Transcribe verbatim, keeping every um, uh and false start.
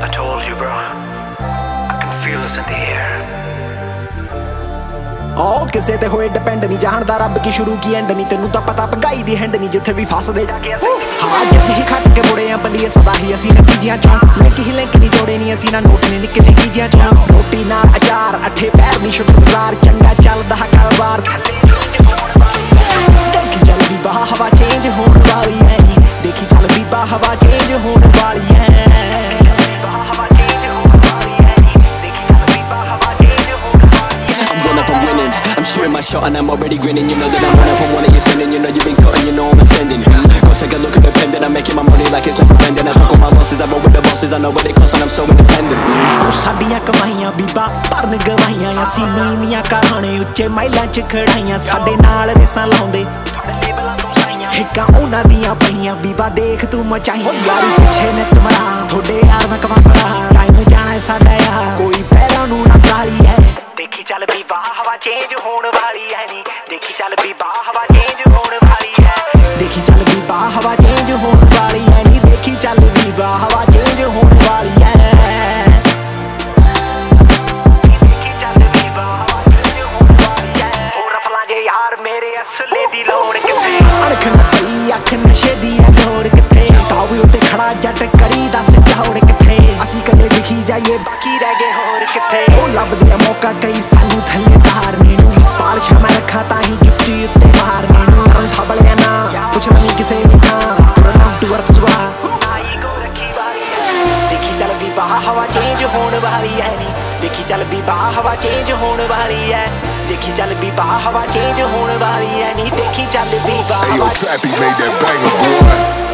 I told you, bro. I can feel this in the air. ਉਹ ਕਿਸੇ ਤੇ ਹੋਏ ਡਿਪੈਂਡ ਨਹੀਂ, ਜਾਣਦਾ ਰੱਬ ਕੀ ਸ਼ੁਰੂ ਕੀ ਐਂਡ ਨਹੀਂ। ਤੈਨੂੰ ਤਾਂ ਪਤਾ ਪਗਾਈ ਦੀ ਹੈਂਡ ਨਹੀਂ, ਜਿੱਥੇ ਵੀ ਫਸਦੇ ਹਾਂ ਜਿੱਥੇ ਹੀ ਖੱਟ ਕੇ ਮੁੜੇ ਆ ਬੱਲੀਏ ਸਦਾ ਹੀ ਅਸੀਂ ਨਤੀਜਿਆਂ ਚੋਂ। ਲਿੰਕ ਹੀ ਲਿੰਕ ਨਹੀਂ ਜੋੜੇ ਨਹੀਂ ਅਸੀਂ, ਨਾ ਨੋਟ ਨੇ ਨਿਕਲੇ ਕੀਜਿਆਂ ਚੋਂ। ਰੋਟੀ ਨਾਲ ਅਚਾਰ ਅੱਠੇ ਪੈਰ ਨਹੀਂ ਸ਼ੁਕਰ ਬਾਜ਼ਾਰ, ਚੰਗਾ ਚੱਲਦਾ ਕਾਰੋਬਾਰ ਥੱਲੇ ਨੀਂਜ ਹੋਣ ਵਾਲੀ ਐ। ਦੇਖੀ ਚੱਲ ਬੀਬਾ ਹਵਾ ਚੇਂਜ ਹੋਣ ਵਾਲੀ ਐ, ਦੇਖੀ ਚੱਲ ਬੀਬਾ ਹਵਾ ਚੇਂਜ ਹੋਣ ਵਾਲੀ ਐ। I'm shooting my shot and I'm already grinning. You know that I'm running from one of your sinning. You know you've been cutting, you know I'm ascending. Go take a look at the pen, then I'm making my money like it's never ending. I fuck all my losses, I roll with the bosses. I know what it costs and I'm so independent. ਸਾਡੀਆਂ ਕਮਾਈਆਂ ਬੀਬਾ ਭਰਨ ਗਵਾਈਆਂ, ਅਸੀਂ ਨੀਵੀਆਂ ਕਹਾਣੇ ਉੱਚੇ ਮਾਈਲਾਂ ਚ ਖੜਾਈਆਂ। ਸਾਡੇ ਨਾਲ ਰੇਸਾਂ ਲਾਉਂਦੇ ਲੇਬਲਾਂ ਤੋਂ ਸਾਈਆਂ, ਹਿੱਕਾਂ ਉਹਨਾਂ ਦੀਆਂ ਪਈਆਂ ਬੀਬਾ ਦੇਖ ਤੂੰ ਮਚਾਈ। ਯਾਰੀ ਪਿੱਛੇ ਨਿੱਤ ਮਰਾਂ ਥੋੜੇ ਯਾਰ ਮੈਂ ਕਮਾਂ ਪੜਾ, ਟਾਈਮ ਜਾਣਾ ਸਾਡਾ ਯਾਰ ਕੋਈ ਪੈਰਾਂ ਨੂੰ ਨਾ ਕਾਲੀ ਐ। ਦੇਖੀ ਚੱਲ ਬੀਬਾ ਹਵਾ ਚੇਂਜ ਹੋਣ ਵਾਲੀ ਐ ਨੀ, ਦੇਖੀ ਚੱਲ ਬੀਬਾ ਹਵਾ ਚੇਂਜ ਹੋਣ ਵਾਲੀ ਐ। ਦੇਖੀ ਚੱਲ ਬੀਬਾ ਹਵਾ ਚੇਂਜ ਹੋਣ ਵਾਲੀ ਐ ਨੀ, ਦੇਖੀ ਚੱਲ ਬੀਬਾ ਹਵਾ ਚੇਂਜ ਹੋਣ ਵਾਲੀ ਐ। ਦੇਖੀ ਚੱਲ ਬੀਬਾ ਹਵਾ ਚੇਂਜ ਹੋਣ ਵਾਲੀ ਐ। ਹੋ ਰਫਲਾਂ ਜੇ ਯਾਰ ਮੇਰੇ ਅਸਲੇ ਦੀ ਲੋੜ ਕਿੱਥੇ, ਅਣਖ ਨੱਪੀ ਅੱਖ ਨਸ਼ੇ ਦੀ ਐ ਲੋੜ ਕਿੱਥੇ। ਟਾਵੇ ਉੱਤੇ ਖੜਾ ਜੱਟ ਕਰੀ ਦੱਸ ਜੋੜ ਕਿੱਥੇ, ਅਸੀਂ ਕੱਲੇ ਦਿਖੀ ਜਾਈਏ ਬਾਕੀ ਰਹਿ ਗਏ ਹੋਰ ਕਿੱਥੇ। ਉਹ ਲੱਭਦੇ ਆ ਮੌਕਾ ਕਈ ਸਾਨੂੰ ਥੱਲੇ ਤਾਰਨੇ ਨੂੰ, ਪਾਲਸ਼ਾ ਮੈਂ ਰੱਖਾਂ ਤਾਂ ਹੀ ਜੁੱਤੀ ਉੱਤੇ ਮਾਰਨੇ ਨੂੰ। ਰੰਗ ਥਬਲਿਆ ਨਾ ਪੁੱਛਣਾ ਨਹੀਂ ਕਿਸੇ ਨੇ ਥਾਂ, ਟੂ ਅਰਥ ਸੁਆ ਦੇਖੀ ਚੱਲ ਬੀਬਾ ਹਵਾ ਚੇਂਜ ਹੋਣ ਵਾਲੀ ਐ ਨੀ, ਦੇਖੀ ਚੱਲ ਬੀਬਾ ਹਵਾ ਚੇਂਜ ਹੋਣ ਵਾਲੀ ਐ। ਦੇਖੀ ਚੱਲ ਬੀਬਾ ਹਵਾ ਚੇਂਜ ਹੋਣ ਵਾਲੀ ਐ ਨੀ, ਦੇਖੀ ਚੱਲ ਬੀਬਾ। Ayo, Trappy made that banger, boy.